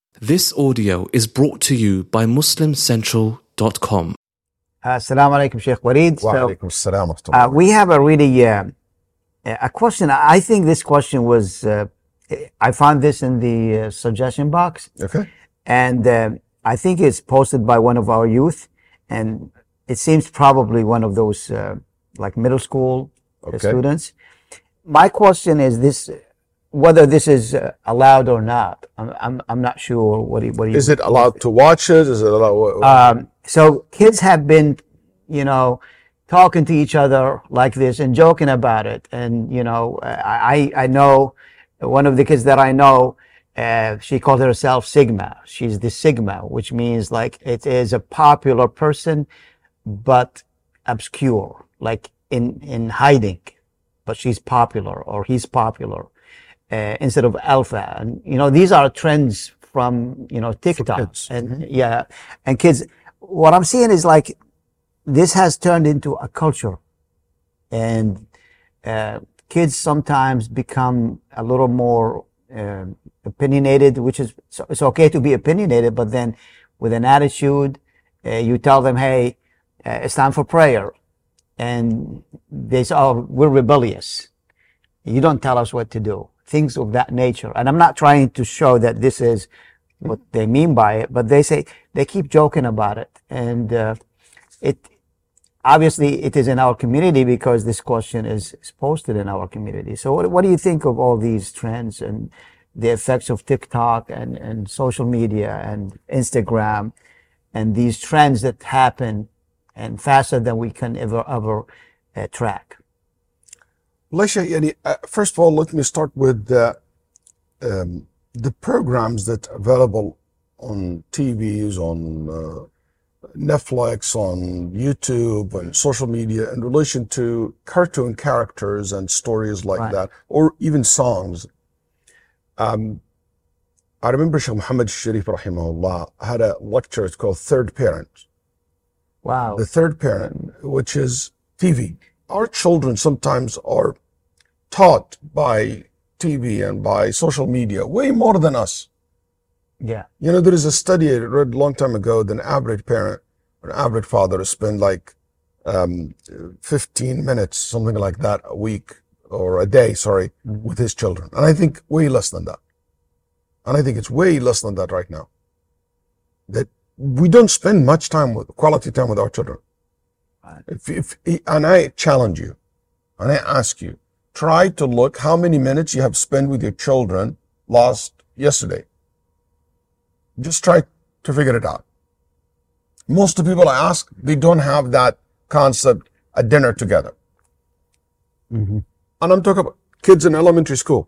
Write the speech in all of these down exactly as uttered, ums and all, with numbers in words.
This audio is brought to you by Muslim Central dot com. Assalamu alaikum, Sheikh Wareed. Wa So, alaikum assalam wa uh, rahmatullah. we have a really uh, a question. I think this question was uh, I found this in the uh, suggestion box, Okay. and uh, I think it's posted by one of our youth, and it seems probably one of those uh, like middle school uh, Okay. students. My question is this: whether this is uh, allowed or not. I'm I'm, I'm not sure. What do you, what do you, Is it allowed to watch it? Is it allowed? um, so kids have been, you know, talking to each other like this and joking about it. And, you know, I, I know one of the kids that I know, uh, she called herself Sigma. She's the Sigma, which means like it is a popular person, but obscure, like in, in hiding, but she's popular or he's popular, uh, instead of alpha. And, you know, these are trends from, you know, TikTok kids. and yeah, and kids. What I'm seeing is like, this has turned into a culture, and uh, kids sometimes become a little more uh, opinionated, which is, so it's okay to be opinionated, but then with an attitude, uh, you tell them, hey, uh, it's time for prayer. And they say, oh, we're rebellious. You don't tell us what to do. Things of that nature. And I'm not trying to show that this is what they mean by it, but they say, they keep joking about it. And uh, it obviously it is in our community because this question is, is posted in our community. So what, what do you think of all these trends and the effects of TikTok and, and social media and Instagram and these trends that happen and faster than we can ever, ever uh, track? Leisha, yani, uh, first of all, let me start with the, um, the programs that are available on T Vs, on uh, Netflix, on YouTube, and social media in relation to cartoon characters and stories like Right. that, or even songs. Um, I remember Sheikh Muhammad Sharif rahimahullah had a lecture, it's called Third Parent. Wow. The third parent, which is T V. Our children sometimes are taught by T V and by social media way more than us. Yeah. You know, there is a study I read a long time ago that an average parent, or an average father spend like um, fifteen minutes, something like that, a week or a day, sorry, Mhm. with his children. And I think way less than that. And I think it's way less than that right now. That we don't spend much time with, quality time with our children. Right. If, if, and I challenge you, and I ask you, try to look how many minutes you have spent with your children last yesterday. Just try to figure it out. Most of the people I ask, they don't have that concept at dinner together. Mm-hmm. And I'm talking about kids in elementary school.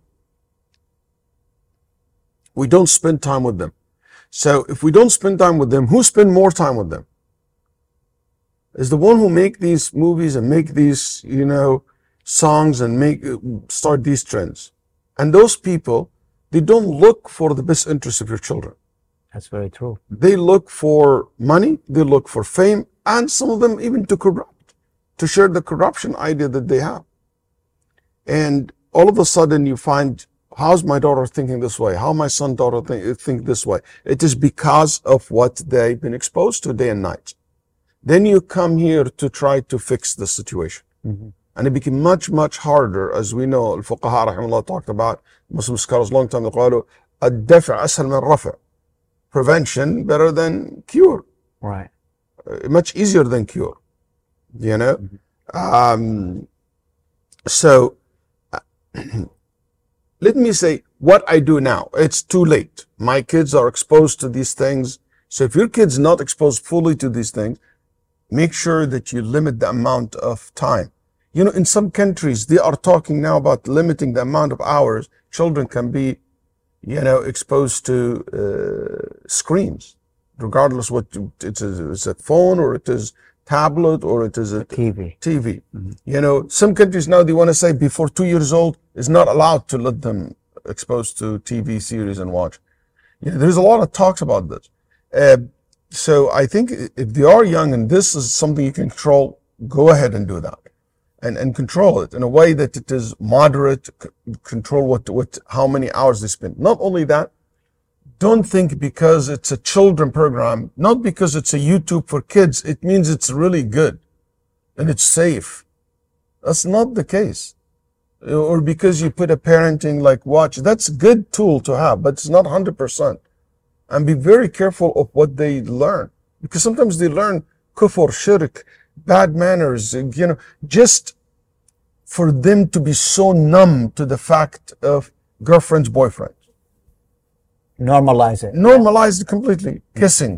We don't spend time with them. So if we don't spend time with them, who spend more time with them? Is the one who make these movies and make these, you know, songs and make start these trends. And those people, they don't look for the best interest of your children. That's very true. They look for money, they look for fame, and some of them even to corrupt, to share the corruption idea that they have. And all of a sudden you find, how's my daughter thinking this way? How my son, daughter think, think this way? It is because of what they've been exposed to day and night. Then you come here to try to fix the situation. Mm-hmm. And it became much, much harder, as we know, Al-Fuqaha rahimahullah talked about, Muslim scholars long time ago, الدفع أسهل من الرفع. Prevention better than cure. Right. Uh, much easier than cure. You know? Mm-hmm. Um, so, let me say what I do now. It's too late. My kids are exposed to these things. So if your kid's not exposed fully to these things, make sure that you limit the amount of time. You know, in some countries, they are talking now about limiting the amount of hours children can be, you know, exposed to uh, screens, regardless what it is, it's a phone or it is tablet or it is a T V. T V. Mm-hmm. You know, some countries now they want to say before two years old is not allowed to let them exposed to T V series and watch. You know, there's a lot of talks about this. Uh, so I think if they are young and this is something you can control, go ahead and do that. And, and control it in a way that it is moderate, c- control what, what, how many hours they spend. Not only that, don't think because it's a children program, not because it's a YouTube for kids, it means it's really good and it's safe. That's not the case. Or because you put a parenting like watch, that's a good tool to have, but it's not one hundred percent. And be very careful of what they learn, because sometimes they learn kufr, shirk, bad manners, you know, just for them to be so numb to the fact of girlfriends, boyfriends. Normalize it. Normalize it completely. Kissing.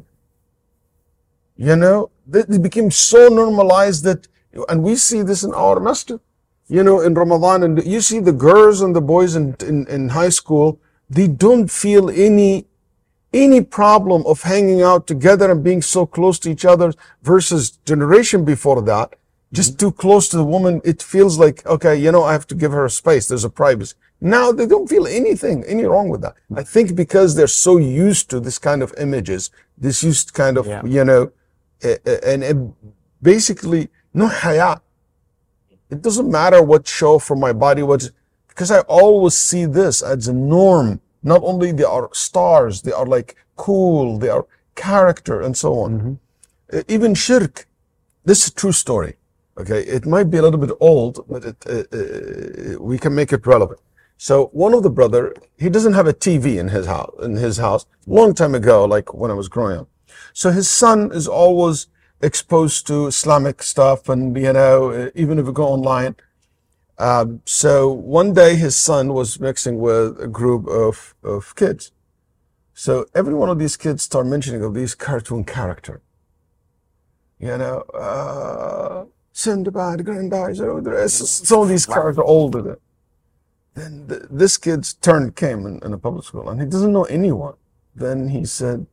You know, they, they became so normalized that, and we see this in our masjid, you know, in Ramadan, and you see the girls and the boys in, in, in high school, they don't feel any, any problem of hanging out together and being so close to each other versus generation before that. Just too close to the woman, it feels like, okay, you know, I have to give her a space. There's a privacy. Now they don't feel anything, any wrong with that. I think because they're so used to this kind of images, this used kind of, Yeah. you know, uh, and it basically, no haya. It doesn't matter what show from my body, what's, because I always see this as a norm. Not only they are stars, they are like cool, they are character and so on. Mm-hmm. Uh, even shirk, this is a true story. Okay, it might be a little bit old, but it, uh, uh, we can make it relevant. So one of the brother, he doesn't have a T V in his house, in his house, long time ago, like when I was growing up. So his son is always exposed to Islamic stuff, and you know, uh, even if we go online. Um, so one day his son was mixing with a group of, of kids. So every one of these kids start mentioning of these cartoon character. You know, uh, Sindbad, Grandizer, you know, there is some of these characters are older than. Then the, this kid's turn came in, in a public school, and he doesn't know anyone. Then he said,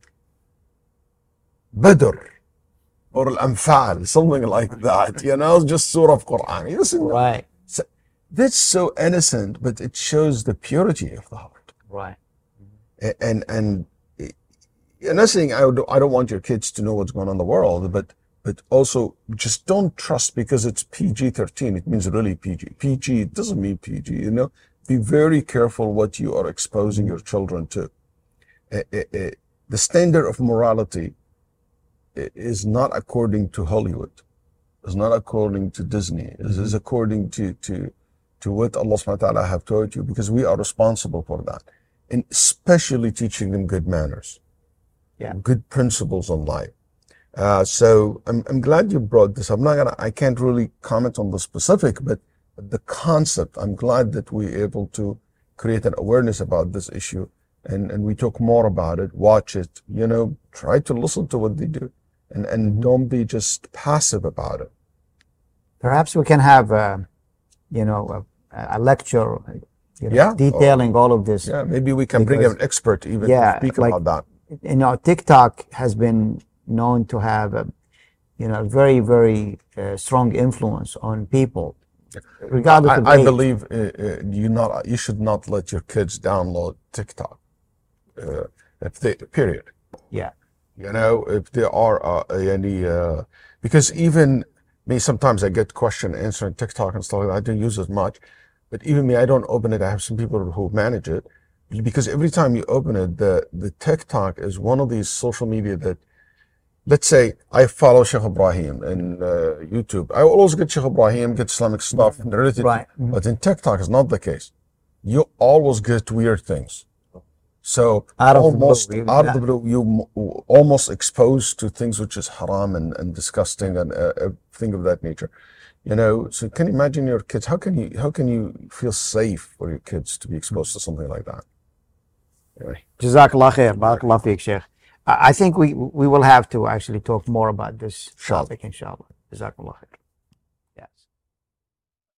Badr, or Al-Anfal, something like that, you know, just Surah of Quran. He doesn't know. Right. So, that's so innocent, but it shows the purity of the heart. Right. A- And, and, and I'm saying I don't, I don't want your kids to know what's going on in the world, but But also, just don't trust because it's P G thirteen. It means really P G. P G, it doesn't mean P G, you know. Be very careful what you are exposing your children to. Uh, uh, uh, the standard of morality is not according to Hollywood. It's not according to Disney. It is according to, to, to what Allah subhanahu wa ta'ala have taught you, because we are responsible for that. And especially teaching them good manners. Yeah. Good principles on life. Uh, so I'm, I'm glad you brought this up. I'm not gonna, I can't really comment on the specific, but the concept, I'm glad that we're able to create an awareness about this issue, and, and we talk more about it, watch it, you know, try to listen to what they do, and, and don't be just passive about it. Perhaps we can have, uh, you know, a, a lecture, you know, Yeah. detailing all of this. Yeah, maybe we can bring Because- an expert even Yeah, to speak like- about that. You know, TikTok has been known to have a, you know, very, very uh, strong influence on people, regardless of I, I age. believe uh, uh, you not, you should not let your kids download TikTok, uh, if they, period. Yeah. You know, if there are uh, any, uh, because even me, sometimes I get question answering TikTok and stuff like that. I don't use it much, but even me, I don't open it. I have some people who manage it, because every time you open it, the, the TikTok is one of these social media that, let's say I follow Sheikh Ibrahim in uh, YouTube. I will always get Sheikh Ibrahim, get Islamic stuff narrated, Right. but in TikTok it's not the case. You always get weird things. So Out of the blue, almost you- out of the blue, you m- almost exposed to things which is haram and, and disgusting and uh, everything of that nature. You know, so can you imagine your kids? How can you how can you feel safe for your kids to be exposed to something like that? Anyway. Jazakallah khair. Barakallah feek, Sheikh. I I think we, we will have to actually talk more about this Inshallah. topic, inshallah. Jazakallah khair.